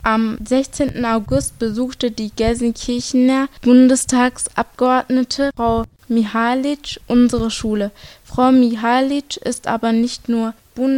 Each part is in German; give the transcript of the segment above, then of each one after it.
Am 16. August besuchte die Gelsenkirchener Bundestagsabgeordnete Frau Mihalic unsere Schule. Frau Mihalic ist aber nicht nur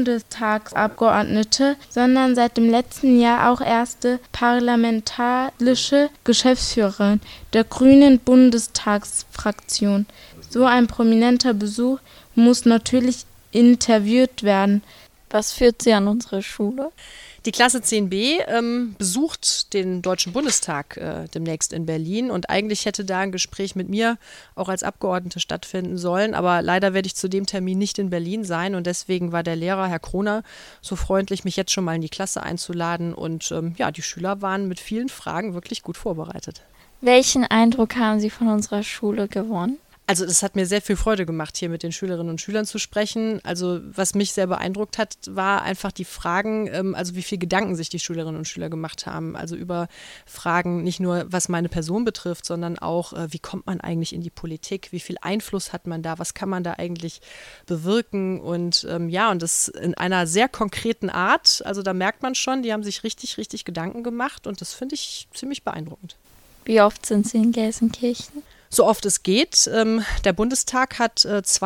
Bundestagsabgeordnete, sondern seit dem letzten Jahr auch erste parlamentarische Geschäftsführerin der Grünen Bundestagsfraktion. So ein prominenter Besuch muss natürlich interviewt werden. Was führt Sie an unsere Schule? Die Klasse 10b besucht den Deutschen Bundestag demnächst in Berlin und eigentlich hätte da ein Gespräch mit mir auch als Abgeordnete stattfinden sollen, aber leider werde ich zu dem Termin nicht in Berlin sein und deswegen war der Lehrer, Herr Kroner, so freundlich, mich jetzt schon mal in die Klasse einzuladen und die Schüler waren mit vielen Fragen wirklich gut vorbereitet. Welchen Eindruck haben Sie von unserer Schule gewonnen? Also es hat mir sehr viel Freude gemacht, hier mit den Schülerinnen und Schülern zu sprechen. Also was mich sehr beeindruckt hat, war einfach die Fragen, also wie viel Gedanken sich die Schülerinnen und Schüler gemacht haben. Also über Fragen nicht nur, was meine Person betrifft, sondern auch, wie kommt man eigentlich in die Politik? Wie viel Einfluss hat man da? Was kann man da eigentlich bewirken? Und und das in einer sehr konkreten Art. Also da merkt man schon, die haben sich richtig, richtig Gedanken gemacht und das finde ich ziemlich beeindruckend. Wie oft sind Sie in Gelsenkirchen? So oft es geht. Der Bundestag hat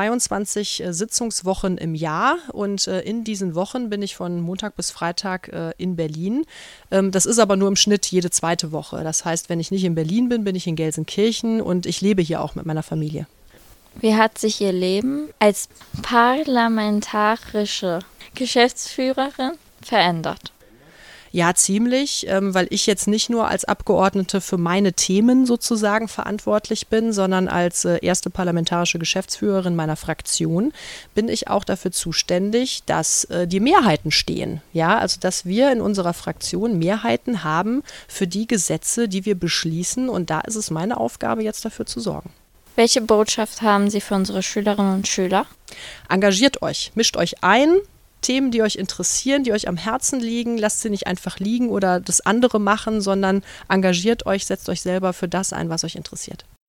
22 Sitzungswochen im Jahr und in diesen Wochen bin ich von Montag bis Freitag in Berlin. Das ist aber nur im Schnitt jede zweite Woche. Das heißt, wenn ich nicht in Berlin bin, bin ich in Gelsenkirchen und ich lebe hier auch mit meiner Familie. Wie hat sich Ihr Leben als parlamentarische Geschäftsführerin verändert? Ja, ziemlich, weil ich jetzt nicht nur als Abgeordnete für meine Themen sozusagen verantwortlich bin, sondern als erste parlamentarische Geschäftsführerin meiner Fraktion bin ich auch dafür zuständig, dass die Mehrheiten stehen. Ja, also dass wir in unserer Fraktion Mehrheiten haben für die Gesetze, die wir beschließen und da ist es meine Aufgabe, jetzt dafür zu sorgen. Welche Botschaft haben Sie für unsere Schülerinnen und Schüler? Engagiert euch, mischt euch ein. Themen, die euch interessieren, die euch am Herzen liegen, lasst sie nicht einfach liegen oder das andere machen, sondern engagiert euch, setzt euch selber für das ein, was euch interessiert.